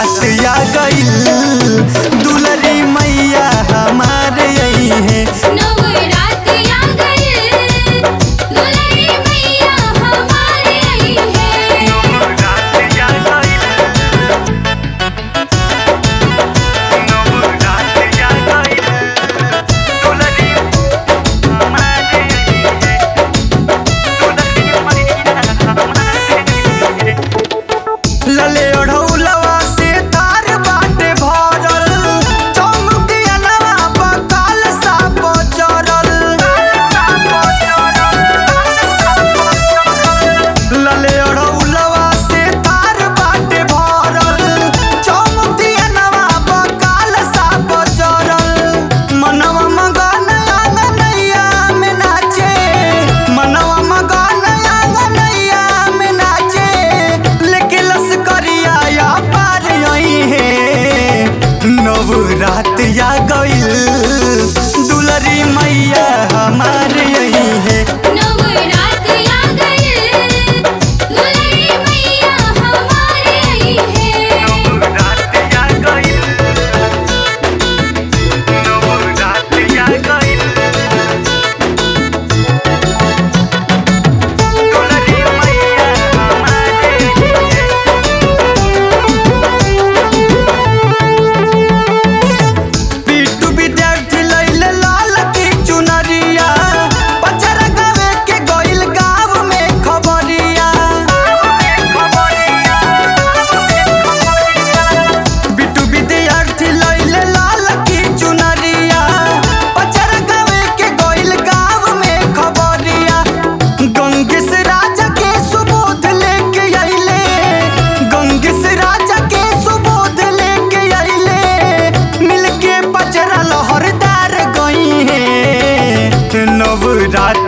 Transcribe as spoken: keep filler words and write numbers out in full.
रात आ गइल दुलरी मैया हमारे यही है। नवरात आ गइल दुलरी मैया हमारे आई है। नवरात आ गइल नवरात आ गइल दुलरी हमारे यही है। दुलरी मैया हमारे यही है। लले ओढ़ौलवा से तार बाटे भरल चौमुखिया नवा बकाल साप चरल। लले ओढ़ौलवा से तार बाटे भरल चौमुखिया नवा बकाल साप चरल। मनवा मगन आंगनैया में नाचे मनवा मगन आंगनैया में नाचे लेके लस्करिया या पार यही है। नवरात आ गइल दुलरी मैया हमारे यही है। नवरात आ गइल दुलरी मैया हमारे आई है। नवरात आ गइल नवरात आ गइल दुलरी मैया हमारे यही है। पीटू विद्यार्थी लैले लाल की चुनरिया पचरा गावे के गइल गाँव में खबरिया। बिट्टू विद्यार्थी लैले लाल की चुनरिया पचरा गावे के गइल गाँव में खबरिया। गंगेश राजा के सुबोध लेके अइले गंगेश राजा के सुबोध लेके अइले मिलके पचरा लहरदार गई है। नवरात